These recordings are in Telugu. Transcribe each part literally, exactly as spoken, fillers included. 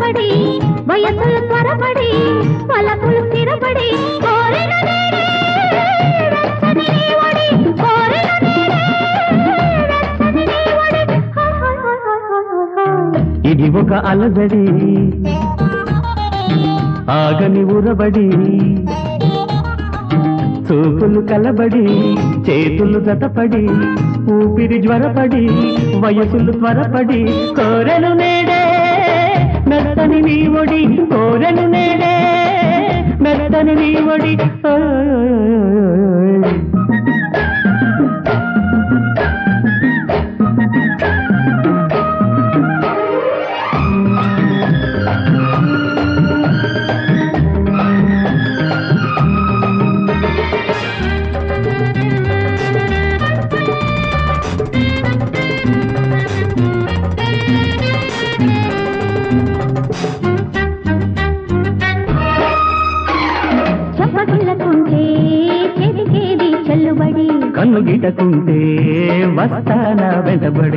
జతపడి వయసులు త్వరపడి పలపులు స్థిరపడి ఇది ఒక అలజడి ఆగని ఉరబడి చూపులు కలబడి చేతులు జతపడి ఊపిరి జ్వరపడి వయసులు త్వరపడి కోరెను నేడే మెత్తని నీ ఒడి కోరెను నేడే మెత్తని నీ ఒడి కన్ను గిటకుంటే వస్తానా వెంటబడి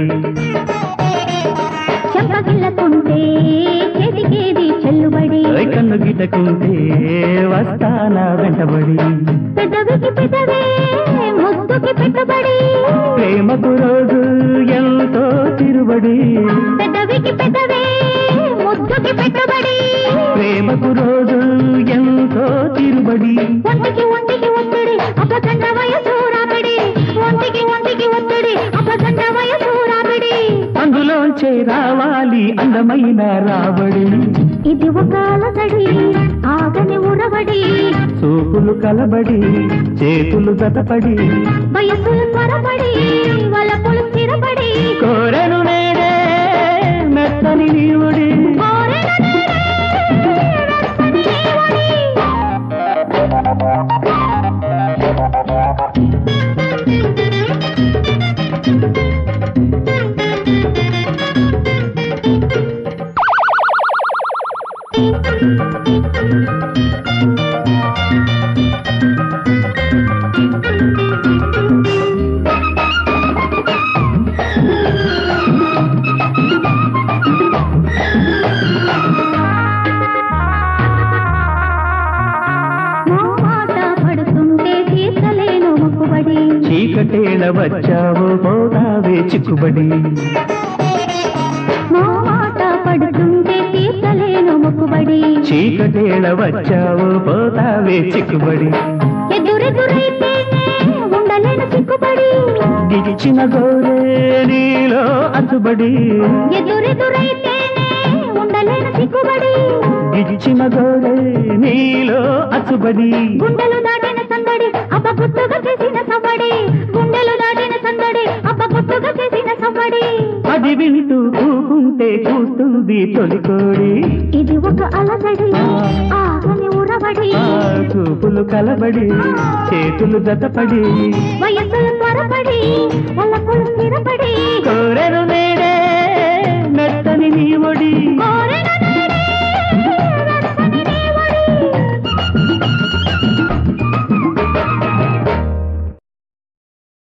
చెంపగిల్లకుంటే చేతికేది చెల్లుబడి కన్ను గిటకుంటే వస్తానా వెంటబడి పెదవికి పెదవే ముద్దుకి పెట్టుబడి ప్రేమకు రోజు ఎంతో తిరుబడి పెదవికి పెదవే ముద్దుకి పెట్టుబడి ప్రేమకు రోజు ఎంతో తిరుబడి ఒంటికి ఒంటికి ఒత్తిడి అపగండ వయసు రాబడి ఒంటికి ఒంటికి ఒత్తిడి అపగండ వయసు రాబడి అందులోంచే రావాలి అందమైన రాబడి ఇది ఒక అలజడి ఆగని ఉరబడి చూపులు కలబడి చేతులు జతపడి వయసులు త్వరపడి వలపులు స్థిరపడి కోరెను నేడే మెత్తని నీవుడి చీకటేళ వచ్చావు పోతావే చిక్కుబడి మాట పడుతుంటే తీర్చలేను మొక్కుబడి చీకటేళ వచ్చావు పోతావే చిక్కుబడి ఎదురెదురైతే ఉండలేను చిక్కుబడి గిడిచిన గోరే నీలో అతుబడి ఎదురెదురైతే ఉండలేను చిక్కుబడి గిడిచిన గోరే నీలో అతుబడి గుండెలు దాటిన సందడి అప్పగుట్టుగా చేసిన సవ్వడి గుండెలు దాటిన సందడి అప్పగుట్టుగా చేసిన సవ్వడి అది వింటూ కూకుంటే కూస్తుంది తొలికోడి ఇది ఒక అలజడి ఆగని ఉరబడి చూపులు కలబడి చేతులు జతపడి వయసులు త్వరపడి